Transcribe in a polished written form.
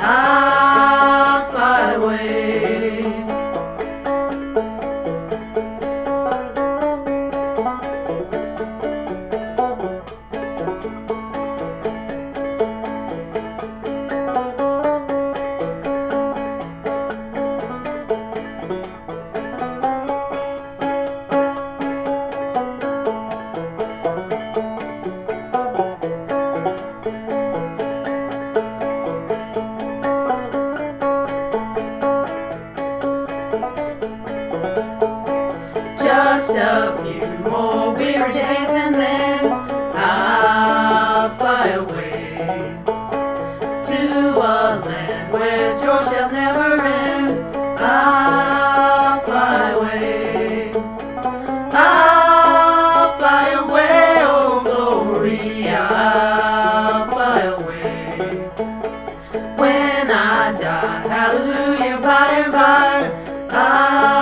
I'll fly away. Just a few more weary days and then I'll fly away to a land where joy shall never end. I'll fly away. I'll fly away, oh glory. I'll fly away. When I die, hallelujah, by and by.